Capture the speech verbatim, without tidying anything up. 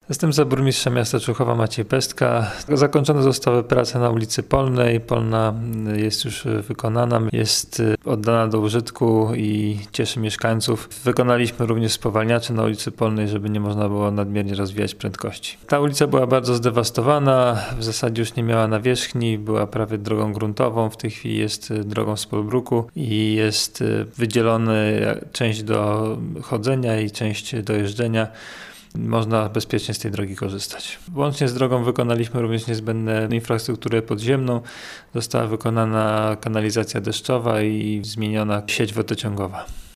Zastępca burmistrza miasta Człuchowa Maciej Pestka. Zakończone zostały prace na ulicy Polnej. Polna jest już wykonana, jest oddana do użytku i cieszy mieszkańców. Wykonaliśmy również spowalniacze na ulicy Polnej, żeby nie można było nadmiernie rozwijać prędkości. Ta ulica była bardzo zdewastowana, w zasadzie już nie miała nawierzchni, była prawie drogą gruntową, w tej chwili jest drogą z polbruku i jest wydzielony część do chodzenia i część do jeżdżenia. Można bezpiecznie z tej drogi korzystać. Łącznie z drogą wykonaliśmy również niezbędne infrastrukturę podziemną. Została wykonana kanalizacja deszczowa i zmieniona sieć wodociągowa.